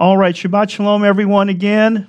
All right, Shabbat Shalom, everyone, again.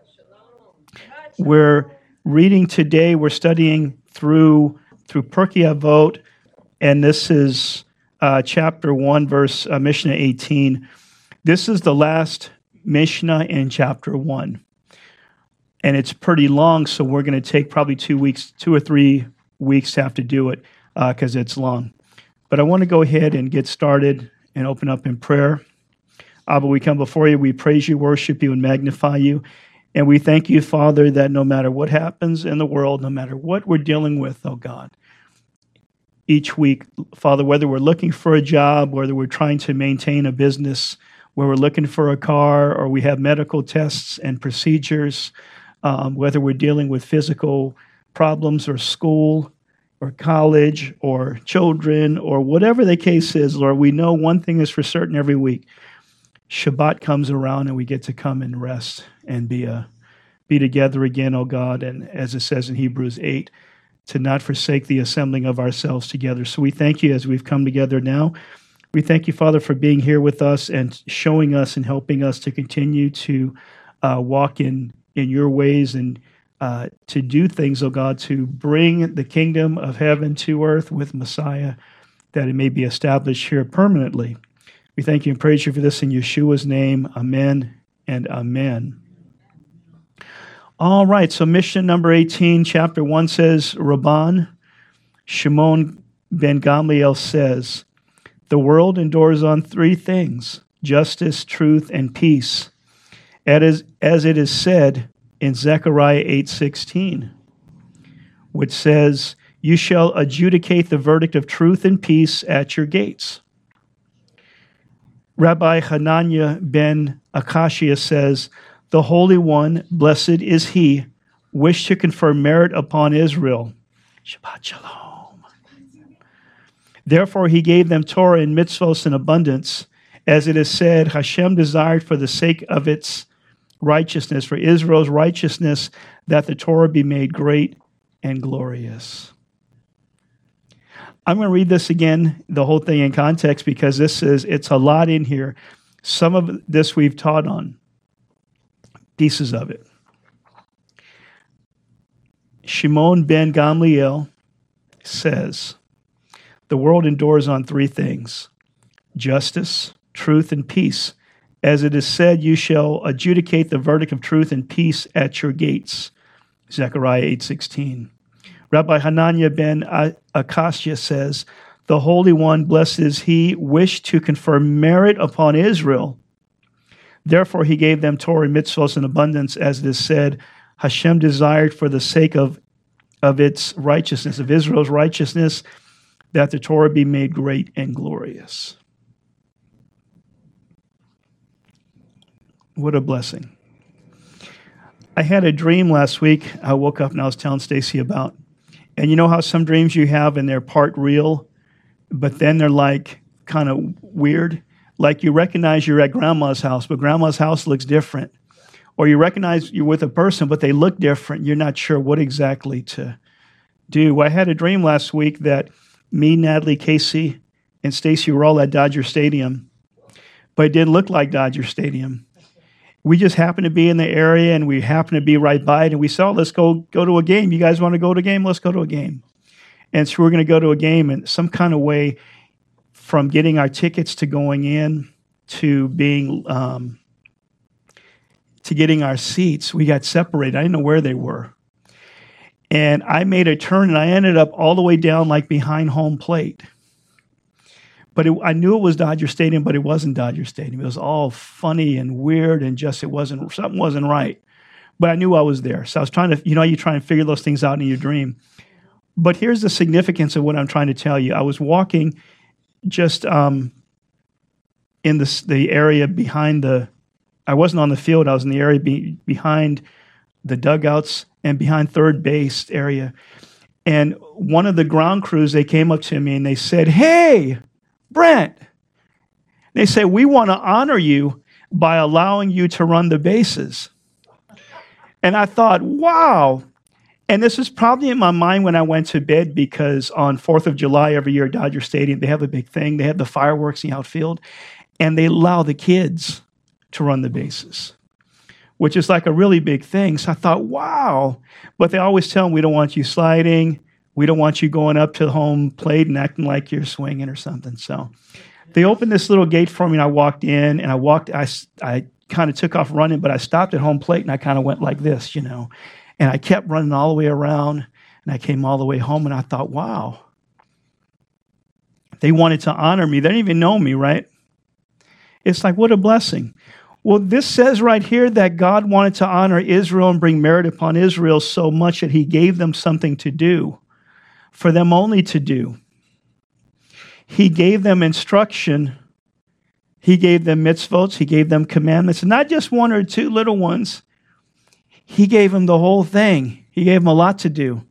We're reading today, we're studying through Pirkei Avot, and this is chapter 1, verse Mishnah 18. This is the last Mishnah in chapter 1, and it's pretty long, so we're going to take probably 2 or 3 weeks to have to do it because it's long. But I want to go ahead and get started and open up in prayer. Abba, we come before you, we praise you, worship you, and magnify you. And we thank you, Father, that no matter what happens in the world, no matter what we're dealing with, oh God, each week, Father, whether we're looking for a job, whether we're trying to maintain a business, whether we're looking for a car, or we have medical tests and procedures, whether we're dealing with physical problems or school or college or children or whatever the case is, Lord, we know one thing is for certain every week. Shabbat comes around and we get to come and rest and be together again, oh God, and as it says in Hebrews 8, to not forsake the assembling of ourselves together. So we thank you as we've come together now. We thank you, Father, for being here with us and showing us and helping us to continue to walk in your ways and to do things, oh God, to bring the kingdom of heaven to earth with Messiah, that it may be established here permanently. We thank you and praise you for this in Yeshua's name. Amen and amen. All right, so Mishnah number 18, chapter 1 says, Rabban Shimon ben Gamliel says, the world endures on 3 things, justice, truth, and peace, as it is said in Zechariah 8:16, which says, you shall adjudicate the verdict of truth and peace at your gates. Rabbi Hananiah ben Akashia says, the Holy One, blessed is He, wished to confer merit upon Israel. Shabbat Shalom. Therefore He gave them Torah and mitzvos in abundance, as it is said, Hashem desired for the sake of its righteousness, for Israel's righteousness, that the Torah be made great and glorious. I'm going to read this again, the whole thing in context, because it's a lot in here. Some of this we've taught on, pieces of it. Shimon ben Gamliel says, the world endures on 3 things, justice, truth, and peace. As it is said, you shall adjudicate the verdict of truth and peace at your gates. Zechariah 8:16. Rabbi Hananiah ben Akashia says, the Holy One, blessed is He, wished to confer merit upon Israel. Therefore He gave them Torah and mitzvos in abundance, as it is said, Hashem desired for the sake of its righteousness, of Israel's righteousness, that the Torah be made great and glorious. What a blessing. I had a dream last week. I woke up and I was telling Stacy about. And you know how some dreams you have and they're part real, but then they're like kind of weird? Like you recognize you're at grandma's house, but grandma's house looks different. Or you recognize you're with a person, but they look different. You're not sure what exactly to do. I had a dream last week that me, Natalie, Casey, and Stacy were all at Dodger Stadium, but it didn't look like Dodger Stadium. We just happened to be in the area, and we happened to be right by it, and we said, let's go to a game. You guys want to go to a game? Let's go to a game. And so we're going to go to a game in some kind of way, from getting our tickets to going in to being to getting our seats. We got separated. I didn't know where they were. And I made a turn, and I ended up all the way down like behind home plate. But I knew it was Dodger Stadium, but it wasn't Dodger Stadium. It was all funny and weird, and just something wasn't right. But I knew I was there. So I was trying to, you try and figure those things out in your dream. But here's the significance of what I'm trying to tell you. I was walking just in the area behind I wasn't on the field. I was in the area behind the dugouts and behind third base area. And one of the ground crews, they came up to me and they said, hey, Brent, they say, we want to honor you by allowing you to run the bases. And I thought, wow. And this is probably in my mind when I went to bed, because on 4th of July every year at Dodger Stadium, they have a big thing. They have the fireworks in the outfield, and they allow the kids to run the bases, which is like a really big thing. So I thought, wow. But they always tell them, we don't want you sliding. We don't want you going up to the home plate and acting like you're swinging or something. So they opened this little gate for me, and I walked in, and I kind of took off running, but I stopped at home plate, and I kind of went like this, and I kept running all the way around, and I came all the way home, and I thought, wow. They wanted to honor me. They didn't even know me, right? It's like, what a blessing. Well, this says right here that God wanted to honor Israel and bring merit upon Israel so much that he gave them something to do, for them only to do. He gave them instruction. He gave them mitzvot. He gave them commandments, and not just one or two little ones. He gave them the whole thing. He gave them a lot to do.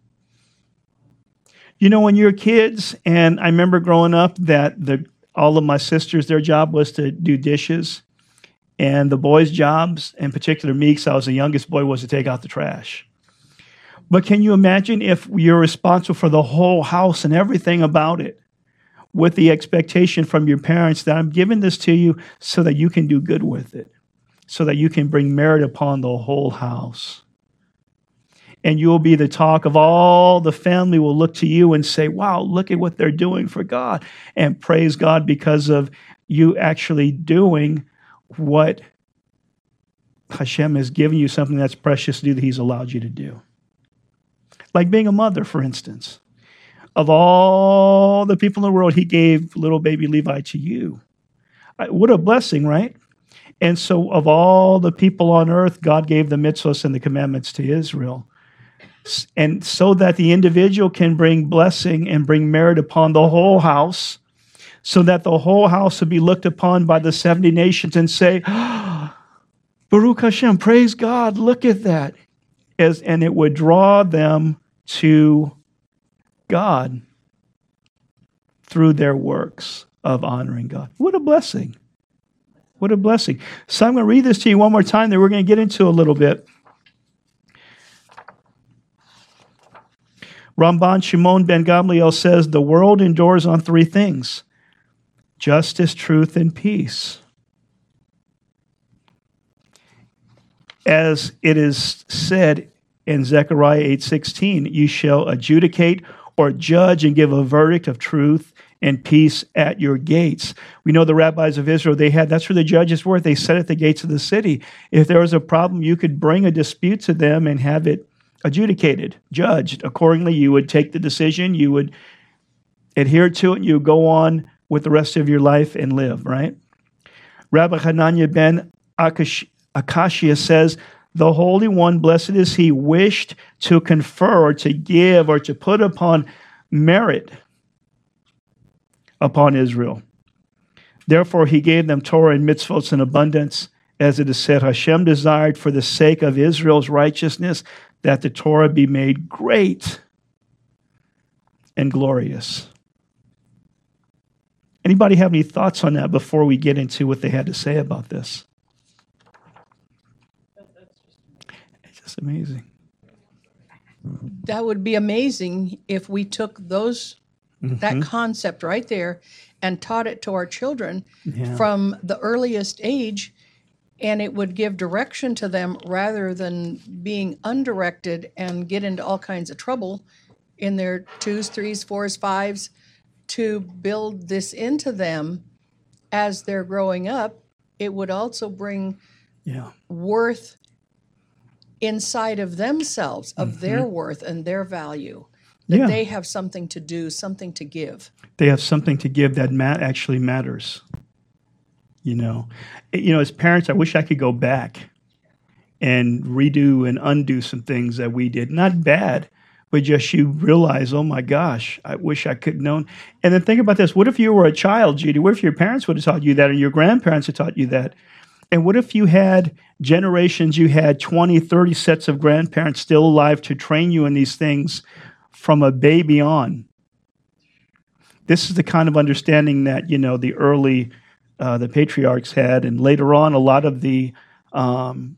When you're kids, and I remember growing up that all of my sisters, their job was to do dishes. And the boys' jobs, in particular me, because I was the youngest boy, was to take out the trash. But can you imagine if you're responsible for the whole house and everything about it, with the expectation from your parents that I'm giving this to you so that you can do good with it, so that you can bring merit upon the whole house. And you will be the talk of all the family will look to you and say, wow, look at what they're doing for God. And praise God because of you actually doing what Hashem has given you, something that's precious to do that he's allowed you to do. Like being a mother, for instance. Of all the people in the world, he gave little baby Levi to you. What a blessing, right? And so of all the people on earth, God gave the mitzvahs and the commandments to Israel. And so that the individual can bring blessing and bring merit upon the whole house, so that the whole house will be looked upon by the 70 nations and say, Baruch Hashem, praise God, look at that. And it would draw them to God through their works of honoring God. What a blessing. What a blessing. So I'm going to read this to you one more time, then we're going to get into a little bit. Ramban Shimon ben Gamliel says, the world endures on three things: justice, truth, and peace. As it is said in Zechariah 8:16, you shall adjudicate or judge and give a verdict of truth and peace at your gates. We know the rabbis of Israel, that's where the judges were. They sat at the gates of the city. If there was a problem, you could bring a dispute to them and have it adjudicated, judged. Accordingly, you would take the decision, you would adhere to it, and you would go on with the rest of your life and live, right? Rabbi Hananiah ben Akashia says, the Holy One, blessed is he, wished to confer or to give or to put upon merit upon Israel. Therefore, he gave them Torah and mitzvot in abundance. As it is said, Hashem desired for the sake of Israel's righteousness that the Torah be made great and glorious. Anybody have any thoughts on that before we get into what they had to say about this? It's just amazing. That would be amazing if we took that concept right there and taught it to our children from the earliest age, and it would give direction to them rather than being undirected and get into all kinds of trouble in their 2s, 3s, 4s, 5s, to build this into them as they're growing up. It would also bring worth inside of themselves, of their worth and their value, that they have something to do, something to give. They have something to give that actually matters. As parents, I wish I could go back and redo and undo some things that we did. Not bad, but just you realize, oh my gosh, I wish I could have known. And then think about this. What if you were a child, Judy? What if your parents would have taught you that, or your grandparents had taught you that? And what if you had generations, you had 20, 30 sets of grandparents still alive to train you in these things from a baby on? This is the kind of understanding that, the early the patriarchs had, and later on, a lot of the men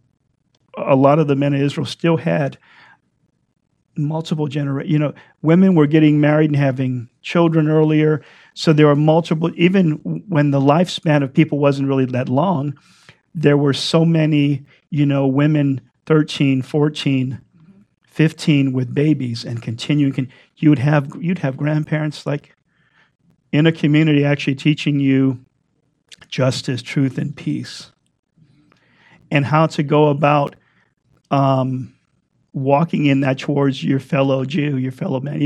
of Israel still had multiple generations. Women were getting married and having children earlier, so there were multiple. Even when the lifespan of people wasn't really that long, there were so many, women 13, 14, 15 with babies and continuing. You'd have grandparents like in a community actually teaching you justice, truth, and peace, and how to go about walking in that towards your fellow Jew, your fellow man,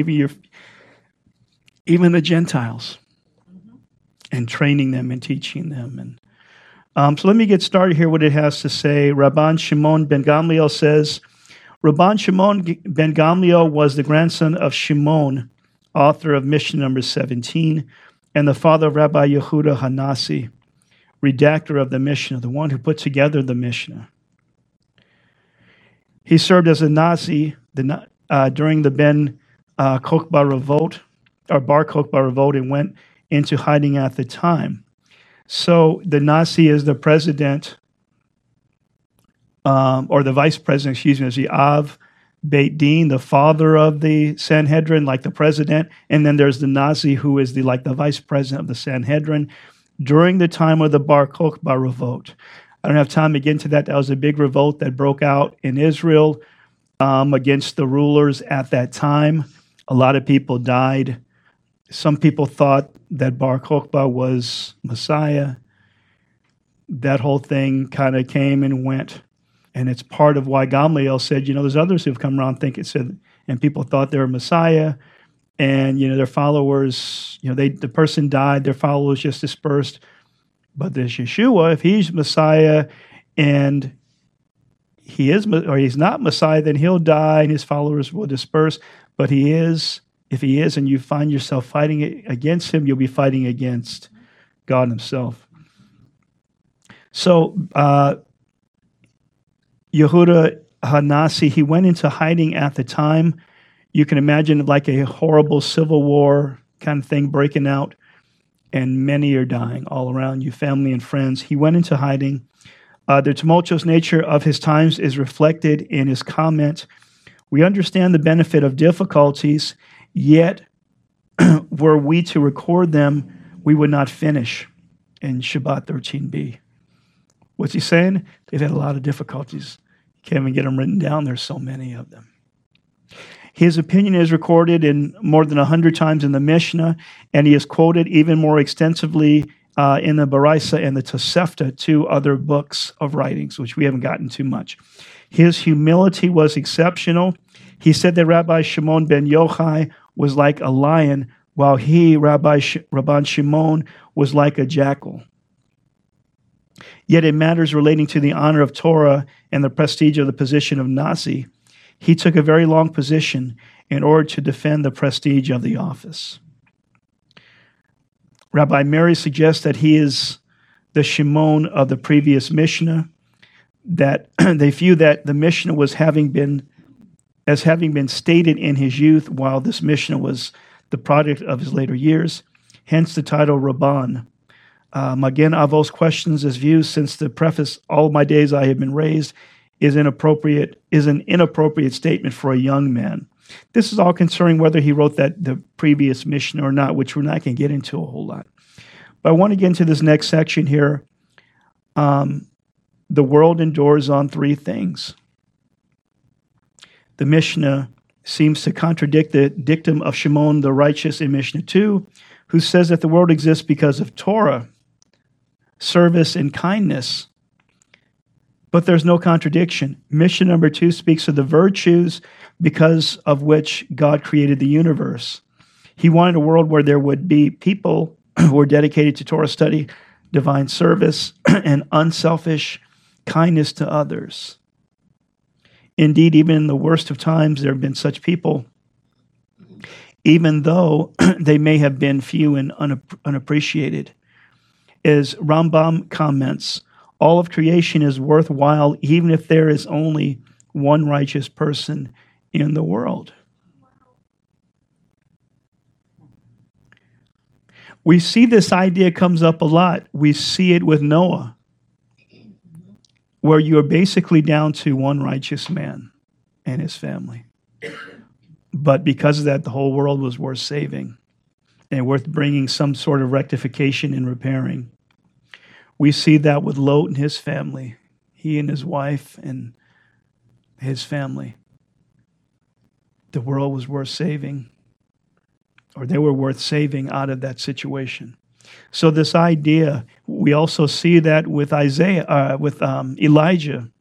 even the Gentiles, and training them and teaching them. And so let me get started here. What it has to say. Rabban Shimon ben Gamliel says, Rabban Shimon ben Gamliel was the grandson of Shimon, author of Mishnah number 17, and the father of Rabbi Yehuda Hanasi, redactor of the Mishnah, the one who put together the Mishnah. He served as a Nazi during the Ben Kokhba revolt, or Bar Kokhba revolt, and went into hiding at the time. So the Nazi is the president, or the vice president, is the Av Beit Din, the father of the Sanhedrin, like the president, and then there's the Nazi who is the vice president of the Sanhedrin during the time of the Bar Kokhba revolt. I don't have time to get into that. That was a big revolt that broke out in Israel against the rulers at that time. A lot of people died. Some people thought that Bar Kokhba was Messiah. That whole thing kind of came and went. And it's part of why Gamliel said, there's others who've come around and people thought they were Messiah. And, their followers, the person died, their followers just dispersed. But this Yeshua, if he's Messiah and he's not Messiah, then he'll die and his followers will disperse. But if he is, and you find yourself fighting against him, you'll be fighting against God himself. So Yehuda Hanasi, he went into hiding at the time. You can imagine like a horrible civil war kind of thing breaking out, and many are dying all around you, family and friends. He went into hiding. The tumultuous nature of his times is reflected in his comment. We understand the benefit of difficulties, yet were we to record them, we would not finish in Shabbat 13b. What's he saying? They've had a lot of difficulties. You can't even get them written down. There's so many of them. His opinion is recorded in more than 100 times in the Mishnah, and he is quoted even more extensively in the Baraisa and the Tosefta, two other books of writings, which we haven't gotten to much. His humility was exceptional. He said that Rabbi Shimon ben Yochai was like a lion, while Rabban Shimon, was like a jackal. Yet in matters relating to the honor of Torah and the prestige of the position of Nasi, he took a very long position in order to defend the prestige of the office. Rabbi Mary suggests that he is the Shimon of the previous Mishnah, that they view that the Mishnah was having been stated in his youth, while this Mishnah was the product of his later years, hence the title Rabban. Magen Avos questions his views since the preface, all my days I have been raised, is an inappropriate statement for a young man. This is all concerning whether he wrote the previous Mishnah or not, which we're not going to get into a whole lot. But I want to get into this next section here. The world endures on three things. The Mishnah seems to contradict the dictum of Shimon the righteous in Mishnah 2, who says that the world exists because of Torah, service, and kindness. But there's no contradiction. Mishnah number 2 speaks of the virtues because of which God created the universe. He wanted a world where there would be people who were dedicated to Torah study, divine service, and unselfish kindness to others. Indeed, even in the worst of times, there have been such people, even though they may have been few and unappreciated. As Rambam comments, all of creation is worthwhile, even if there is only one righteous person in the world. We see this idea comes up a lot. We see it with Noah, where you are basically down to one righteous man and his family. But because of that, the whole world was worth saving and worth bringing some sort of rectification and repairing. We see that with Lot and his family, he and his wife and his family. The world was worth saving, or they were worth saving out of that situation. So this idea, we also see that with Elijah.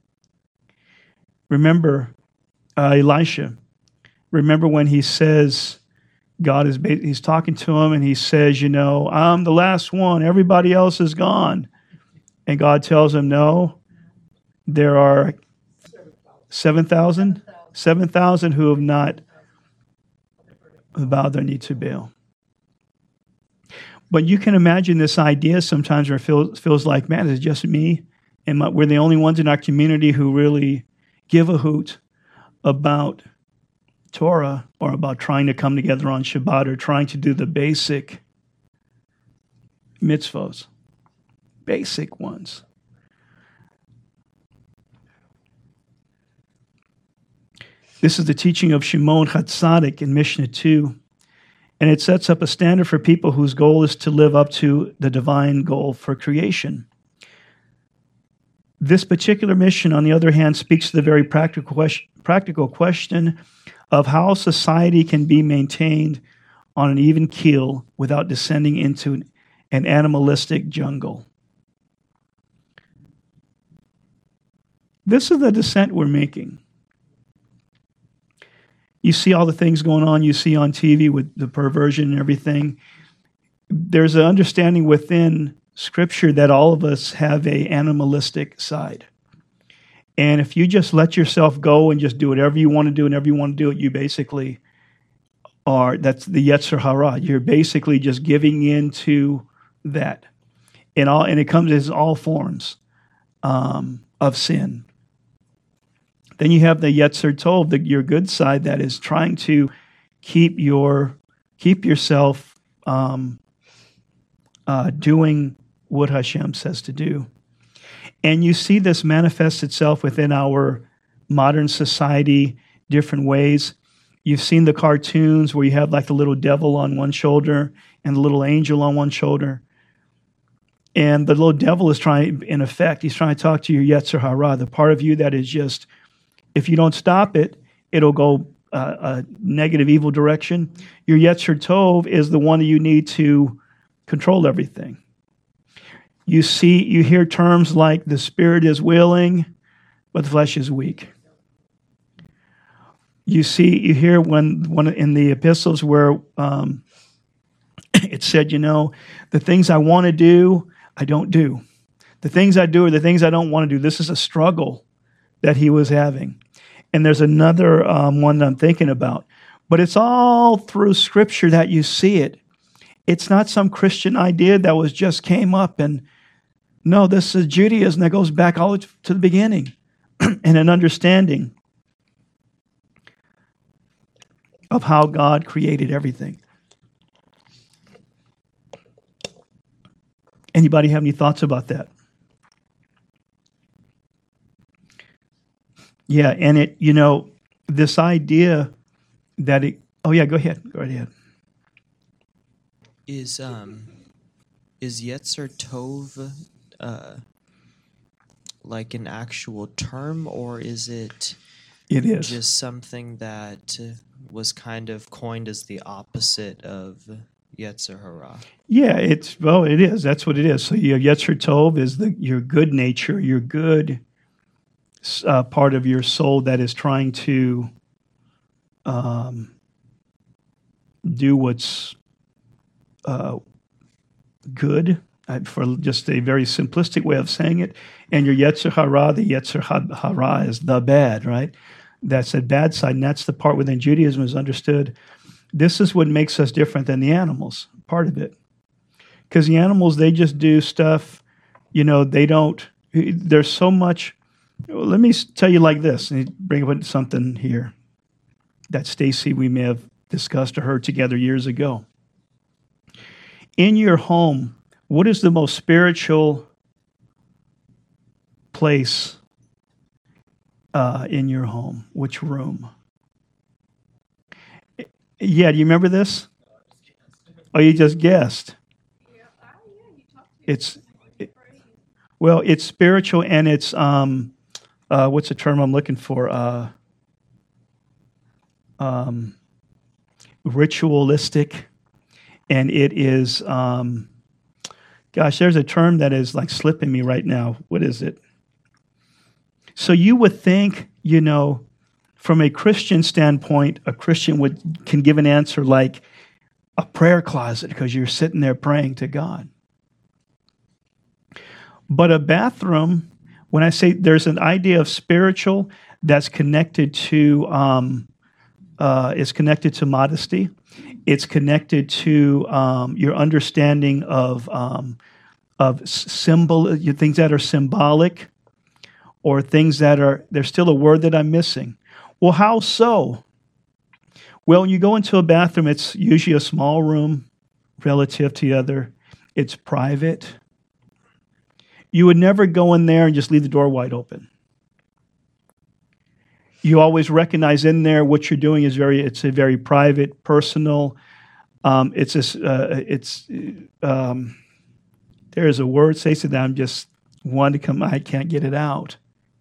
Remember Elisha. Remember when he says, he's talking to him and he says, I'm the last one. Everybody else is gone. And God tells him, no, there are 7,000 who have not bowed their knee to Baal. But you can imagine this idea sometimes where it feels like, man, it's just me. And we're the only ones in our community who really give a hoot about Torah or about trying to come together on Shabbat or trying to do the basic mitzvos, basic ones. This is the teaching of Shimon Hatzadik in Mishnah 2, and it sets up a standard for people whose goal is to live up to the divine goal for creation. This particular mission, on the other hand, speaks to the very practical question of how society can be maintained on an even keel without descending into an animalistic jungle. This is the descent we're making. You see all the things going on you see on TV with the perversion and everything. There's an understanding within Scripture that all of us have an animalistic side. And if you just let yourself go and just do whatever you want to do, whenever you want to do it, you basically that's the Yetzer Hara. You're basically just giving in to that. And it comes as all forms of sin. Then you have the Yetzer Tov, your good side, that is trying to keep yourself doing what Hashem says to do. And you see this manifest itself within our modern society, different ways. You've seen the cartoons where you have like the little devil on one shoulder and the little angel on one shoulder. And the little devil is trying, in effect, he's trying to talk to your Yetzer Hara, the part of you that is just, if you don't stop it, it'll go a negative, evil direction. Your Yetzer Tov is the one that you need to control everything. You hear terms like the spirit is willing, but the flesh is weak. You hear when in the epistles where it said, the things I want to do, I don't do. The things I do are the things I don't want to do. This is a struggle that he was having. And there's another one that I'm thinking about. But it's all through Scripture that you see it. It's not some Christian idea that just came up. And no, this is Judaism that goes back all to the beginning and an understanding of how God created everything. Anybody have any thoughts about that? Yeah, and this idea that go ahead. Go right ahead. Is Yetzer Tov like an actual term, or is it? It is just something that was kind of coined as the opposite of Yetzer Hara. Yeah, it is. That's what it is. So you have Yetzer Tov is your good nature, your good part of your soul that is trying to do what's good, for just a very simplistic way of saying it. And your Yetzer Hara, the Yetzer Hara is the bad, right? That's the bad side, and that's the part within Judaism is understood. This is what makes us different than the animals, part of it. Because the animals, they just do stuff, they don't, there's so much. Let me tell you like this, and bring up something here that Stacy, we may have discussed or heard together years ago. In your home, what is the most spiritual place in your home? Which room? Yeah, do you remember this? Oh, you just guessed. Well, it's spiritual and it's what's the term I'm looking for? Ritualistic, and it is. Gosh, there's a term that is like slipping me right now. What is it? So you would think, from a Christian standpoint, a Christian can give an answer like a prayer closet because you're sitting there praying to God. But a bathroom, when I say there's an idea of spiritual that's connected to, is connected to modesty. It's connected to your understanding of things that are symbolic, or things that are. There's still a word that I'm missing. Well, how so? Well, when you go into a bathroom, it's usually a small room relative to the other. It's private. You would never go in there and just leave the door wide open. You always recognize in there what you're doing is it's a very private, personal. There's a word, say to them, just want to come, I can't get it out.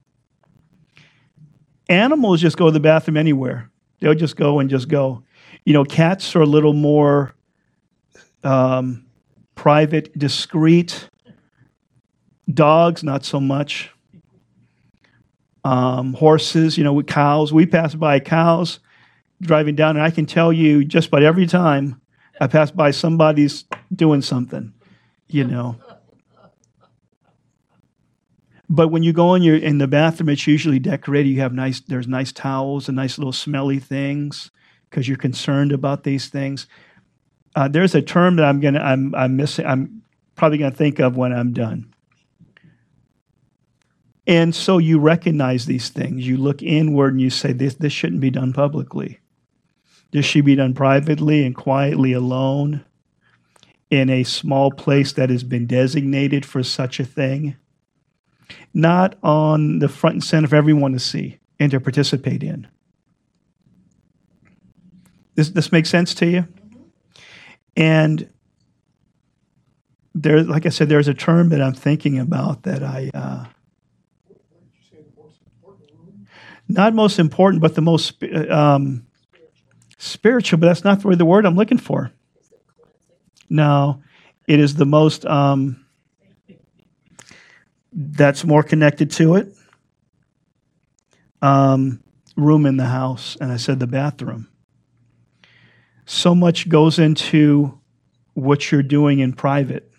Animals just go to the bathroom anywhere. They'll just go and just go. Cats are a little more private, discreet. Dogs, not so much. Horses, with cows. We pass by cows driving down, and I can tell you just about every time I pass by somebody's doing something, But when you go in the bathroom, it's usually decorated. You have there's nice towels and nice little smelly things because you're concerned about these things. There's a term that I'm missing. I'm probably gonna think of when I'm done. And so you recognize these things. You look inward and you say, this shouldn't be done publicly. This should be done privately and quietly alone in a small place that has been designated for such a thing. Not on the front and center for everyone to see and to participate in. This makes sense to you? And there, like I said, there's a term that I'm thinking about that not most important, but the most spiritual, but that's not the word I'm looking for. No, it is the most, that's more connected to it. Room in the house, and I said the bathroom. So much goes into what you're doing in private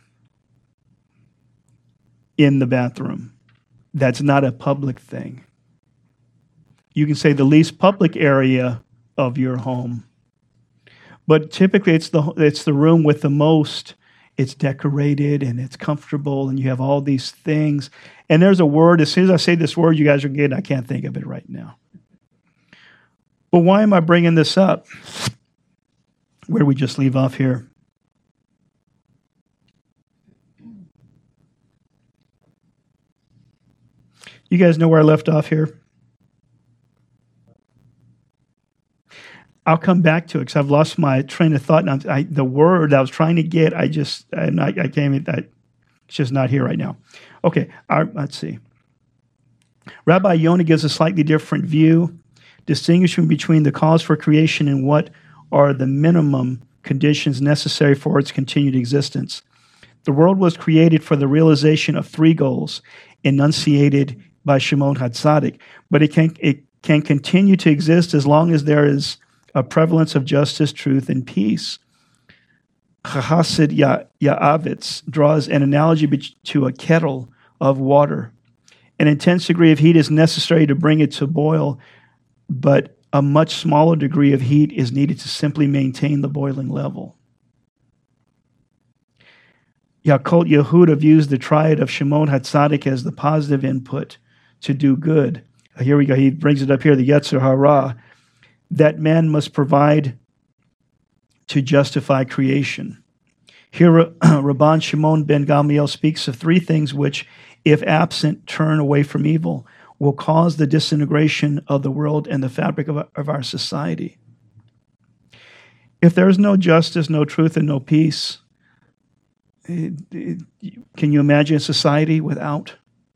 in the bathroom. That's not a public thing. You can say the least public area of your home. But typically it's the room with the most. It's decorated and it's comfortable and you have all these things. And there's a word, as soon as I say this word, you guys are getting, I can't think of it right now. But why am I bringing this up? Where do we just leave off here? You guys know where I left off here? I'll come back to it because I've lost my train of thought. And the word I was trying to get, I can't. It's just not here right now. Okay, let's see. Rabbi Yonah gives a slightly different view, distinguishing between the cause for creation and what are the minimum conditions necessary for its continued existence. The world was created for the realization of three goals enunciated by Shimon HaTzadik, but it can continue to exist as long as there is a prevalence of justice, truth, and peace. Chassid Ya'avitz draws an analogy to a kettle of water. An intense degree of heat is necessary to bring it to boil, but a much smaller degree of heat is needed to simply maintain the boiling level. Yaakov Yehuda views the triad of Shimon HaTzadik as the positive input to do good. Here we go. He brings it up here, the Yetzer Hara, that man must provide to justify creation. Here, Rabban Shimon ben Gamliel speaks of three things which, if absent, turn away from evil, will cause the disintegration of the world and the fabric of our society. If there is no justice, no truth, and no peace, Can you imagine a society without?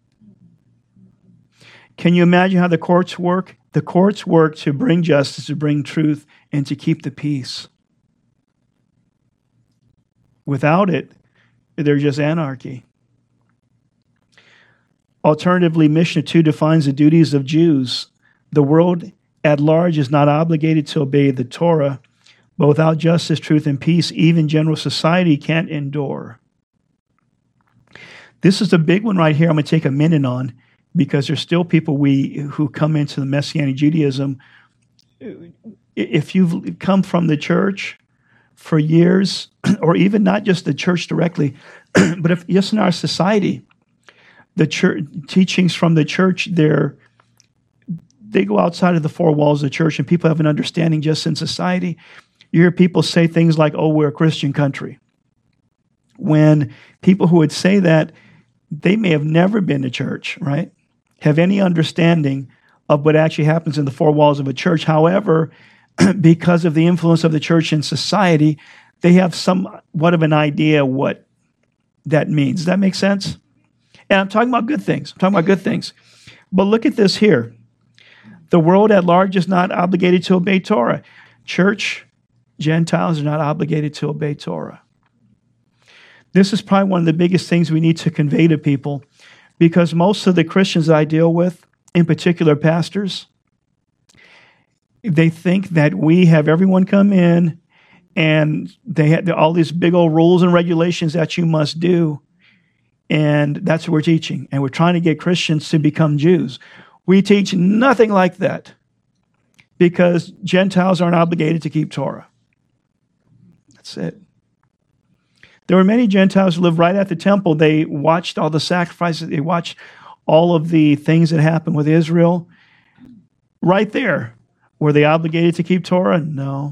Can you imagine how the courts work? The courts work to bring justice, to bring truth, and to keep the peace. Without it, there's just anarchy. Alternatively, Mishnah 2 defines the duties of Jews. The world at large is not obligated to obey the Torah, but without justice, truth, and peace, even general society can't endure. This is the big one right here I'm going to take a minute on, because there's still people who come into the Messianic Judaism. If you've come from the church for years, or even not just the church directly, but if just in our society, the church teachings from the church, they go outside of the four walls of the church, and people have an understanding just in society. You hear people say things like, "Oh, we're a Christian country." When people who would say that, they may have never been to church, right? Have any understanding of what actually happens in the four walls of a church. However, because of the influence of the church in society, they have somewhat of an idea what that means. Does that make sense? And I'm talking about good things. But look at this here. The world at large is not obligated to obey Torah. Church, Gentiles are not obligated to obey Torah. This is probably one of the biggest things we need to convey to people, because most of the Christians I deal with, in particular pastors, they think that we have everyone come in and they have all these big old rules and regulations that you must do. And that's what we're teaching. And we're trying to get Christians to become Jews. We teach nothing like that, because Gentiles aren't obligated to keep Torah. That's it. There were many Gentiles who lived right at the temple. They watched all the sacrifices. They watched all of the things that happened with Israel. Right there. Were they obligated to keep Torah? No.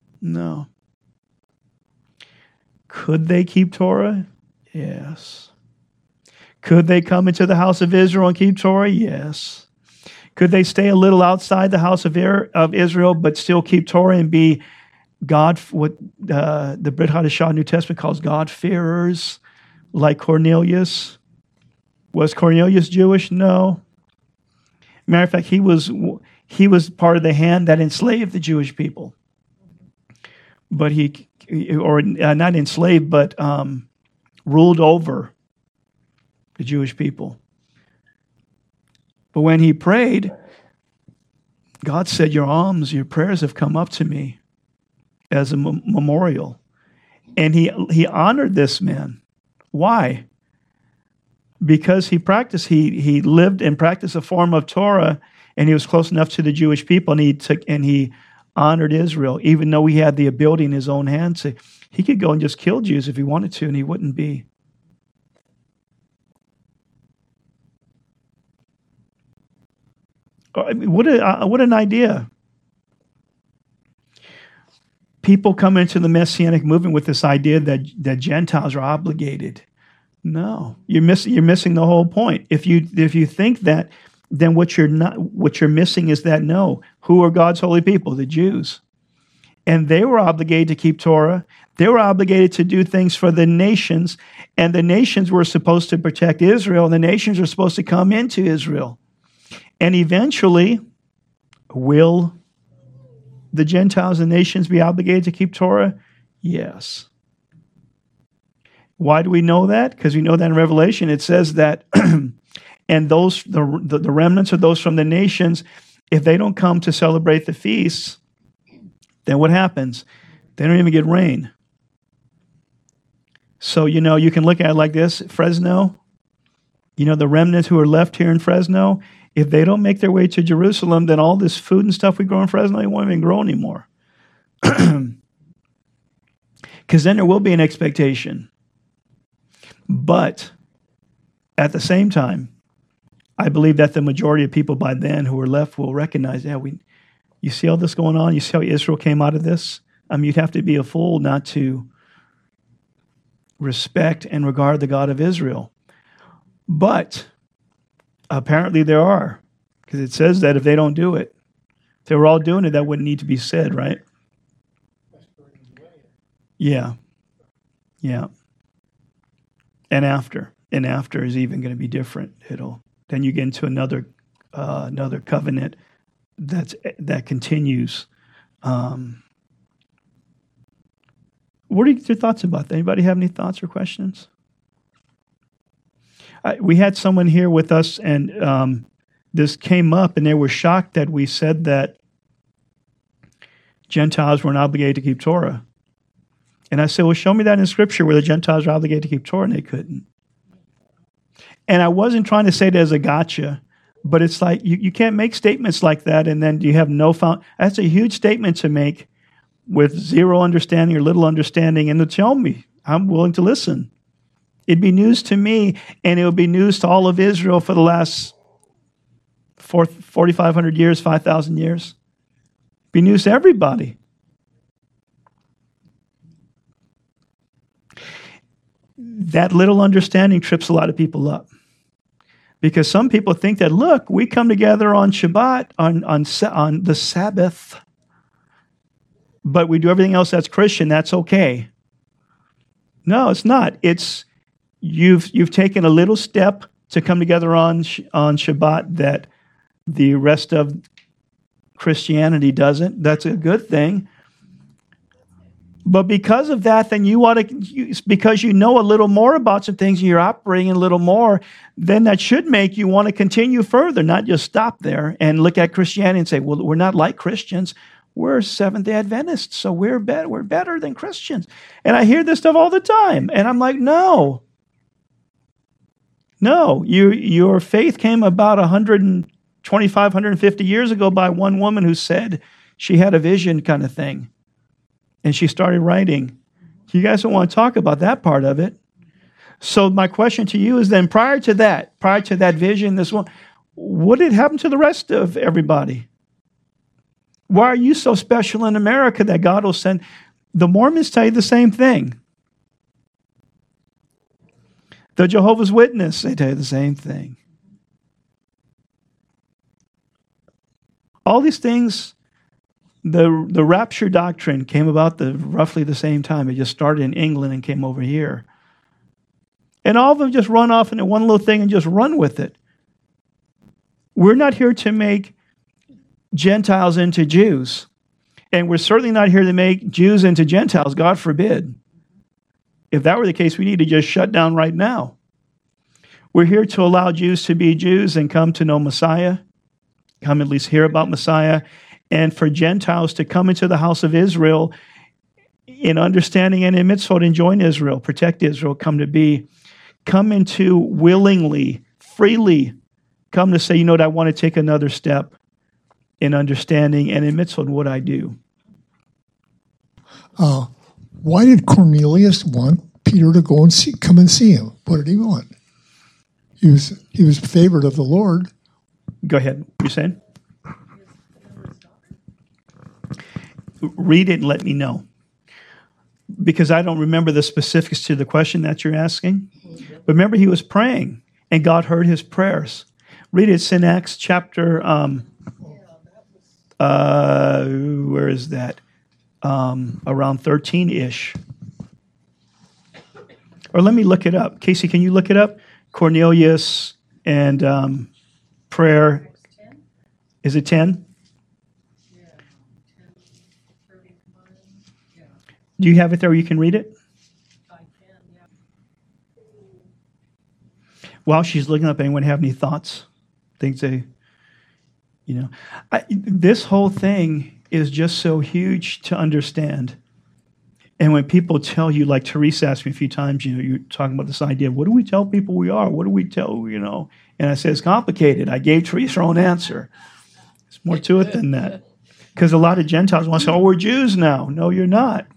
Could they keep Torah? Yes. Could they come into the house of Israel and keep Torah? Yes. Could they stay a little outside the house of Israel but still keep Torah and be God, what the Brit Hadashah New Testament calls God-fearers, like Cornelius? Was Cornelius Jewish? No. Matter of fact, he was part of the hand that enslaved the Jewish people. But not enslaved, but ruled over the Jewish people. But when he prayed, God said, your alms, your prayers have come up to me as a memorial. And he honored this man. Why? Because he lived and practiced a form of Torah, and he was close enough to the Jewish people, and he honored Israel, even though he had the ability in his own hands. He could go and just kill Jews if he wanted to, and he wouldn't be. What an idea. People come into the Messianic movement with this idea that Gentiles are obligated. No, you're missing the whole point. If you think that, then what you're missing is that no. Who are God's holy people? The Jews. And they were obligated to keep Torah. They were obligated to do things for the nations, and the nations were supposed to protect Israel, and the nations were supposed to come into Israel. And eventually, will the Gentiles and nations be obligated to keep Torah? Yes. Why do we know that? Because we know that in Revelation it says that, and those the remnants of those from the nations, if they don't come to celebrate the feasts, then what happens? They don't even get rain. So, you can look at it like this. Fresno, the remnants who are left here in Fresno, if they don't make their way to Jerusalem, then all this food and stuff we grow in Fresno, it won't even grow anymore. Because then there will be an expectation. But at the same time, I believe that the majority of people by then who are left will recognize, you see all this going on? You see how Israel came out of this? You'd have to be a fool not to respect and regard the God of Israel. But apparently there are, because it says that if they don't do it, if they were all doing it, that wouldn't need to be said, right? Yeah. and after is even going to be different. Then you get into another covenant that continues. What are your thoughts about that? Anybody have any thoughts or questions? We had someone here with us, and this came up, and they were shocked that we said that Gentiles weren't obligated to keep Torah. And I said, well, show me that in Scripture where the Gentiles are obligated to keep Torah, and they couldn't. And I wasn't trying to say that as a gotcha, but it's like you can't make statements like that, and then you have no That's a huge statement to make with zero understanding or little understanding, and to tell me, I'm willing to listen. It'd be news to me, and it would be news to all of Israel for the last 4,500 years, 5,000 years. It'd be news to everybody. That little understanding trips a lot of people up. Because some people think that, look, we come together on Shabbat, on the Sabbath, but we do everything else that's Christian, that's okay. No, it's not. It's you've taken a little step to come together on Shabbat that the rest of Christianity doesn't. That's a good thing. But because of that, then because you know a little more about some things and you're operating a little more, then that should make you want to continue further, not just stop there and look at Christianity and say, well, we're not like Christians. We're Seventh-day Adventists, so we're better than Christians. And I hear this stuff all the time, and I'm like, no, your faith came about 125, 150 years ago by one woman who said she had a vision kind of thing. And she started writing. You guys don't want to talk about that part of it. So my question to you is then, prior to that vision, this one, what did happen to the rest of everybody? Why are you so special in America that God will send? The Mormons tell you the same thing. The Jehovah's Witnesses, they tell you the same thing. All these things, the rapture doctrine came about roughly the same time. It just started in England and came over here. And all of them just run off into one little thing and just run with it. We're not here to make Gentiles into Jews. And we're certainly not here to make Jews into Gentiles, God forbid. If that were the case, we need to just shut down right now. We're here to allow Jews to be Jews and come to know Messiah, come at least hear about Messiah, and for Gentiles to come into the house of Israel in understanding and in mitzvot and join Israel, protect Israel, come into willingly, freely, come to say, you know what, I want to take another step in understanding and in mitzvot what I do. Why did Cornelius want Peter to go and come and see him? What did he want? He was favored of the Lord. Go ahead. What are you saying? Read it and let me know. Because I don't remember the specifics to the question that you're asking. But remember, he was praying, and God heard his prayers. Read it. It's in Acts chapter, where is that? Around 13-ish. Or let me look it up. Casey, can you look it up? Cornelius and prayer. Is it 10? Do you have it there where you can read it? I can, yeah. While she's looking up, anyone have any thoughts? Things this whole thing is just so huge to understand. And when people tell you, like Teresa asked me a few times, you're talking about this idea of what do we tell people we are? What do we tell, And I said, it's complicated. I gave Teresa her own answer. There's more to it than that. Because a lot of Gentiles want to say, we're Jews now. No, you're not.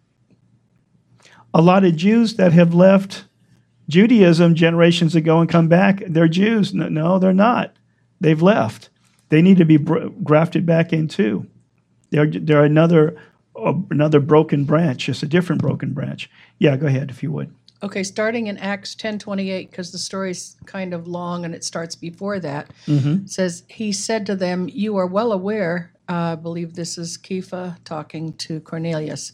A lot of Jews that have left Judaism generations ago and come back, they're Jews. No, they're not. They've left. They need to be grafted back in too. They're another broken branch, just a different broken branch. Yeah, go ahead if you would. Okay, starting in Acts 10:28, because the story's kind of long and it starts before that. Mm-hmm. It says, he said to them, you are well aware, I believe this is Kepha talking to Cornelius,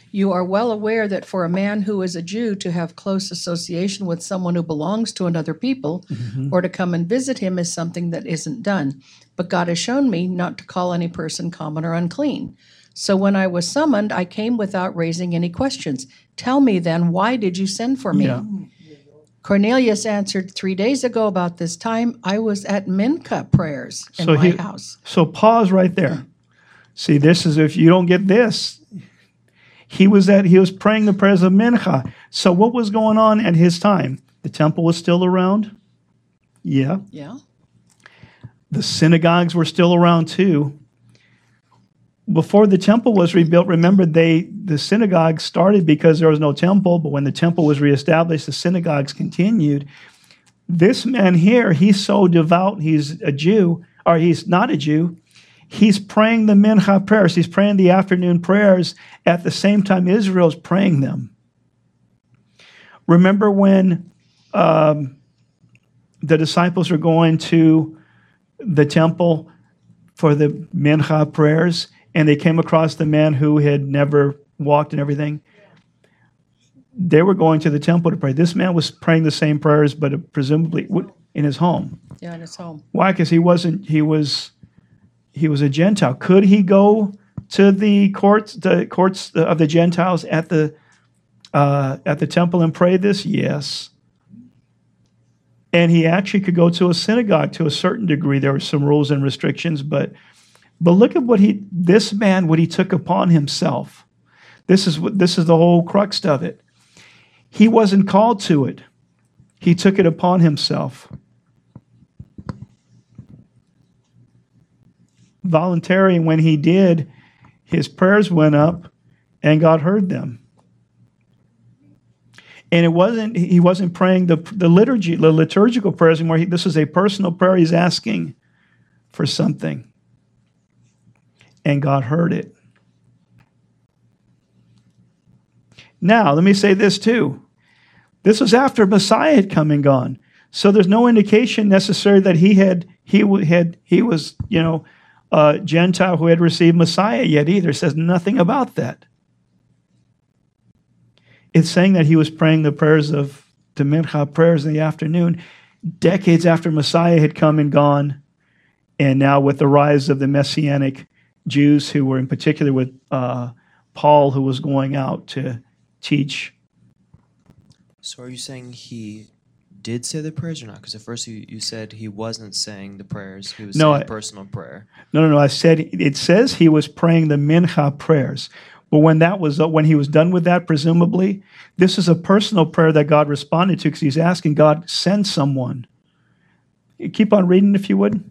You are well aware that for a man who is a Jew to have close association with someone who belongs to another people or to come and visit him is something that isn't done. But God has shown me not to call any person common or unclean. So when I was summoned, I came without raising any questions. Tell me then, why did you send for me? Yeah. Cornelius answered, 3 days ago about this time, I was at Mincha prayers in my house. So pause right there. See, this is, if you don't get this, he was praying the prayers of Mincha. So what was going on at his time? The temple was still around. Yeah. Yeah. The synagogues were still around too. Before the temple was rebuilt, remember the synagogues started because there was no temple, but when the temple was reestablished, the synagogues continued. This man here, he's so devout, he's a Jew, or he's not a Jew. He's praying the Mincha prayers. He's praying the afternoon prayers at the same time Israel's praying them. Remember when the disciples were going to the temple for the Mincha prayers, and they came across the man who had never walked and everything? They were going to the temple to pray. This man was praying the same prayers, but presumably in his home. Yeah, in his home. Why? Because he was a Gentile. Could he go to the courts of the Gentiles at the temple and pray this? Yes. And he actually could go to a synagogue to a certain degree. There were some rules and restrictions, but look at what he took upon himself. This is the whole crux of it. He wasn't called to it. He took it upon himself. Voluntary, when he did, his prayers went up and God heard them. And he wasn't praying the liturgical prayers anymore. This is a personal prayer. He's asking for something. And God heard it. Now, let me say this too. This was after Messiah had come and gone. So there's no indication necessary that he was, a Gentile who had received Messiah yet either. It says nothing about that. It's saying that he was praying the prayers of the Mincha prayers in the afternoon, decades after Messiah had come and gone, and now with the rise of the Messianic Jews who were in particular with Paul, who was going out to teach. So are you saying he did say the prayers or not? Because at first you said he wasn't saying the prayers. He was saying personal prayer. No. I said it says he was praying the Mincha prayers. But when he was done with that, presumably, this is a personal prayer that God responded to because he's asking God, send someone. Keep on reading if you would.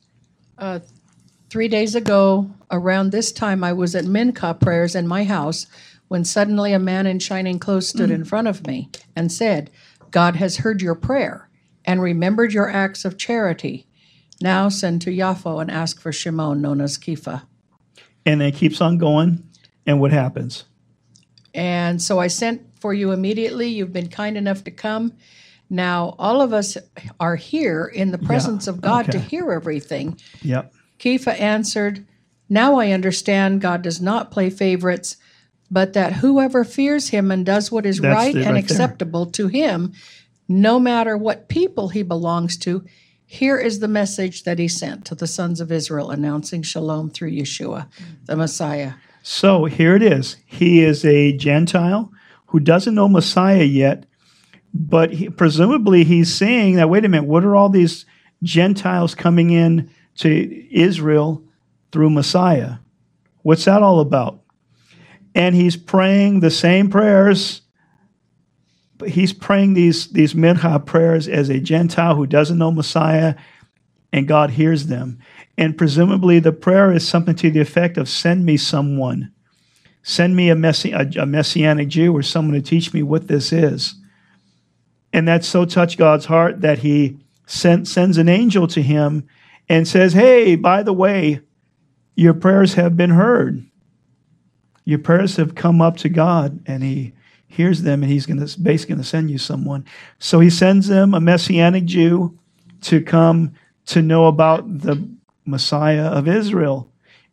3 days ago, around this time, I was at Mincha prayers in my house when suddenly a man in shining clothes stood in front of me and said, God has heard your prayer and remembered your acts of charity. Now send to Yaffo and ask for Shimon, known as Kepha. And then it keeps on going. And what happens? And so I sent for you immediately. You've been kind enough to come. Now, all of us are here in the presence of God to hear everything. Yep. Kepha answered, now I understand God does not play favorites, but that whoever fears him and does what is right and acceptable to him, no matter what people he belongs to, here is the message that he sent to the sons of Israel, announcing shalom through Yeshua, the Messiah. So here it is. He is a Gentile who doesn't know Messiah yet, but presumably he's saying that, wait a minute, what are all these Gentiles coming in to Israel through Messiah? What's that all about? And he's praying the same prayers. But he's praying these Mincha prayers as a Gentile who doesn't know Messiah, and God hears them. And presumably the prayer is something to the effect of, send me someone. Send me a Messianic Jew or someone to teach me what this is. And that so touched God's heart that he sends an angel to him and says, hey, by the way, your prayers have been heard. Your prayers have come up to God, and he hears them, and he's basically going to send you someone. So he sends them a Messianic Jew to come to know about the Messiah of Israel.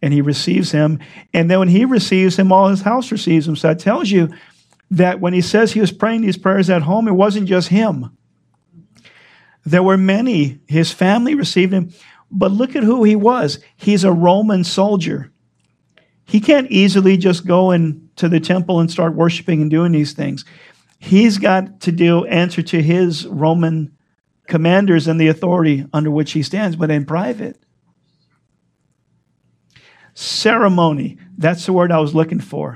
and he receives him. And then when he receives him, all his house receives him. So that tells you that when he says he was praying these prayers at home, it wasn't just him. There were many. His family received him. But look at who he was. He's a Roman soldier. He can't easily just go into the temple and start worshiping and doing these things. He's got to answer to his Roman commanders and the authority under which he stands, but in private. Ceremony. That's the word I was looking for.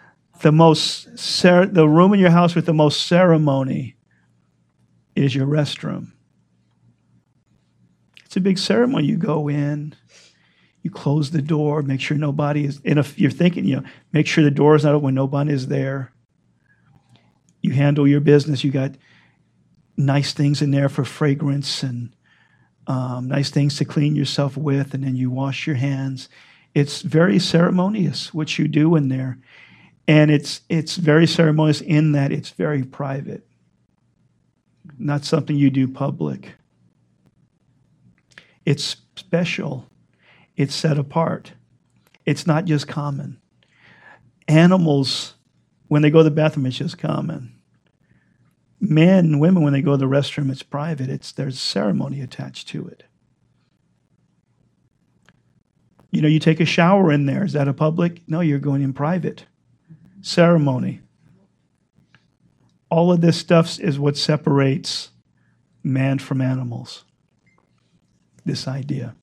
The room in your house with the most ceremony is your restroom. It's a big ceremony. You go in, you close the door, make sure nobody is, and if you're thinking, make sure the door is not open when nobody is there. You handle your business. You got nice things in there for fragrance and nice things to clean yourself with, and then you wash your hands. It's very ceremonious what you do in there. And it's very ceremonious in that it's very private. Not something you do public. It's special. It's set apart. It's not just common. Animals, when they go to the bathroom, it's just common. Men and women, when they go to the restroom, it's private. There's ceremony attached to it. You take a shower in there. Is that a public? No, you're going in private. Ceremony. All of this stuff is what separates man from animals. This idea.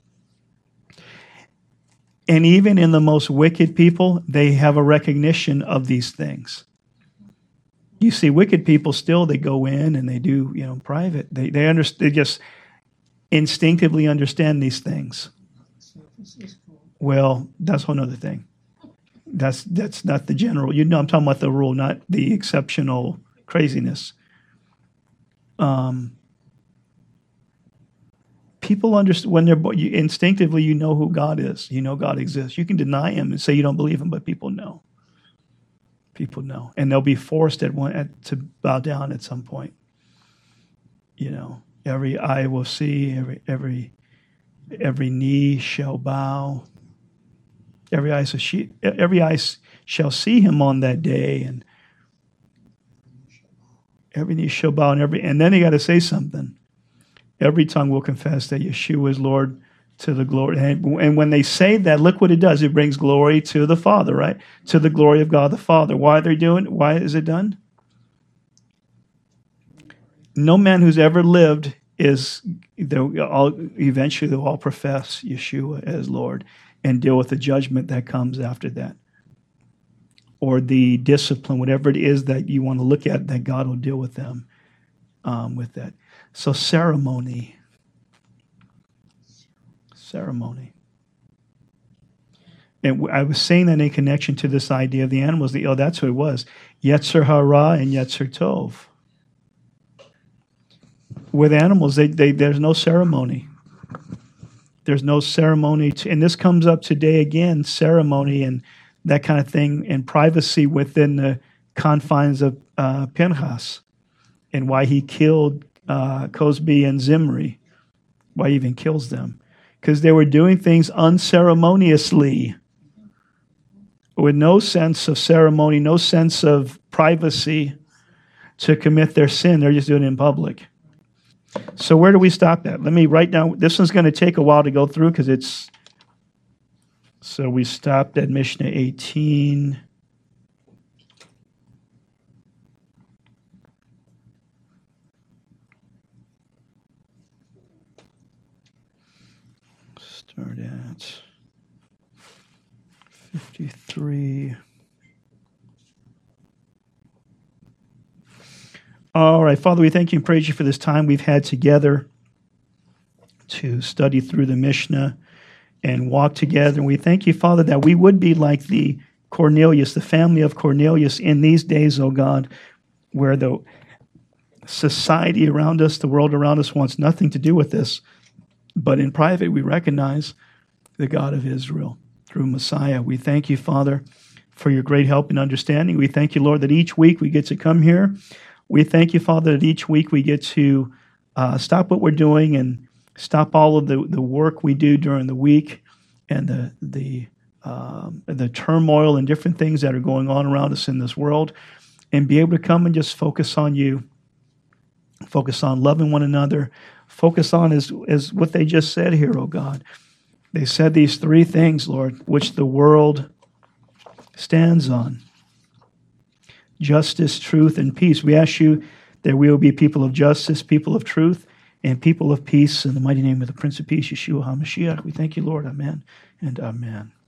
And even in the most wicked people, they have a recognition of these things. You see wicked people still, they go in and they do, private. They just instinctively understand these things. Well, that's a whole other thing. That's not the general. I'm talking about the rule, not the exceptional craziness. People understand when instinctively you know who God is. You know God exists. You can deny him and say you don't believe him, but people know. People know, and they'll be forced to bow down at some point. Every eye will see, every knee shall bow. Every eye shall see him on that day, and every knee shall bow, and then you got to say something. Every tongue will confess that Yeshua is Lord to the glory. And when they say that, look what it does. It brings glory to the Father, right? To the glory of God the Father. Why is it done? No man who's ever lived eventually they'll all profess Yeshua as Lord and deal with the judgment that comes after that. Or the discipline, whatever it is that you want to look at, that God will deal with them with that. So ceremony. And I was saying that in connection to this idea of the animals. That's what it was. Yetzer hara and Yetzer tov. With animals, there's no ceremony. There's no ceremony. And this comes up today again, ceremony and that kind of thing, and privacy within the confines of Pinchas, and why he killed Cosbi and Zimri, why he even kills them. Because they were doing things unceremoniously, with no sense of ceremony, no sense of privacy to commit their sin. They're just doing it in public. So where do we stop at? Let me write down. This one's going to take a while to go through because it's... So we stopped at Mishnah 18. Start at 53. All right, Father, we thank you and praise you for this time we've had together to study through the Mishnah and walk together. And we thank you, Father, that we would be like the Cornelius, the family of Cornelius in these days, oh God, where the society around us, the world around us wants nothing to do with this. But in private, we recognize the God of Israel through Messiah. We thank you, Father, for your great help and understanding. We thank you, Lord, that each week we get to come here. We thank you, Father, that each week we get to stop what we're doing and stop all of the work we do during the week and the the turmoil and different things that are going on around us in this world, and be able to come and just focus on you, focus on loving one another, focus on is what they just said here, oh God. They said these three things, Lord, which the world stands on: justice, truth, and peace. We ask you that we will be people of justice, people of truth, and people of peace. In the mighty name of the Prince of Peace, Yeshua HaMashiach, we thank you, Lord. Amen and amen.